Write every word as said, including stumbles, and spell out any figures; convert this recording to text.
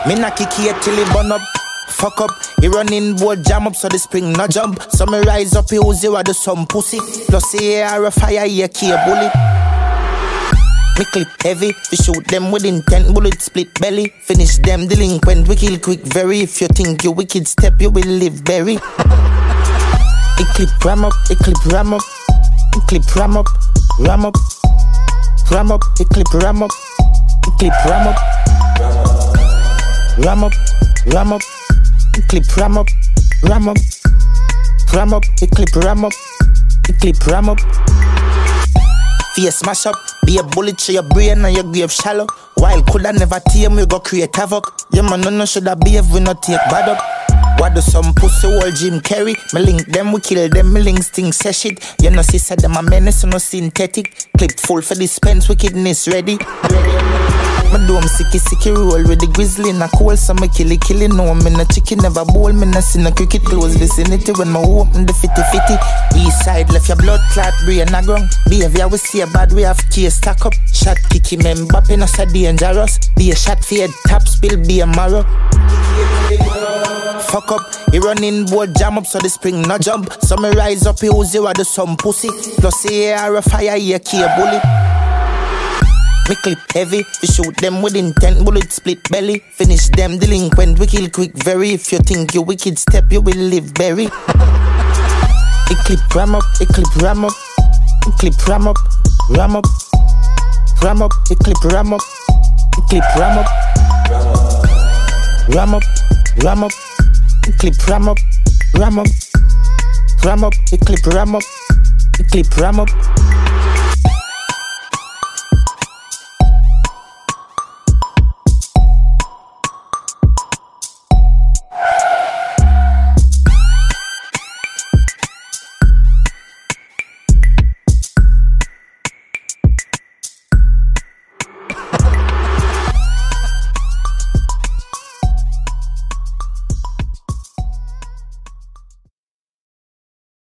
Me na kick it till it burn up. Fuck up, he running board jam up so the spring no jump. So me rise up, he Uzi with the some pussy. Plus the air a fire, he a key a bullet. Me clip heavy, we shoot them with intent, bullet split belly. Finish them delinquent, we kill quick very. If you think you wicked step, you will live berry. He clip ram up, he clip ram up. He clip ram up, ram up. Ram up, he clip ram up. He clip ram up. Ram up, ram up. He clip ram up, ram up. Ram up, he clip ram up. He clip ram up. Fear smash up, be a bullet to your brain and your grave shallow. While coulda never tame, we go create havoc. Yeah man, no no shoulda be if we not take bad up. What do some pussy old Jim Carrey? Me link them, we kill them, me link sting say shit. You know see said them a menace, no synthetic. Clip full for dispense, wickedness ready. Me do 'em sicky sicky roll with the grizzly in a cold. So me kill it, kill it, no me no chicken, never bowl. Me no see no cricket, close vicinity when me open the fifty fifty. East side left your blood clot, brain a ground. Behavior we see a bad, we have case stack up. Shot kicky, me Mbappe no so dangerous. Be a shot for your top spill, be a marrow. Fuck up, he running board jam up so the spring no jump. So me rise up, he Uzi with the some pussy. Plus the air a fire, he a key a bullet. Me clip heavy, we shoot them with intent, bullet split belly. Finish them delinquent, we kill quick very. If you think you wicked step, you will live berry. He clip ram up, he clip ram up. He clip ram up, ram up. Ram up, he clip ram up. He clip ram up. Ram up, ram up. He clip ram up, ram up. Ram up, he clip ram up. He clip ram up.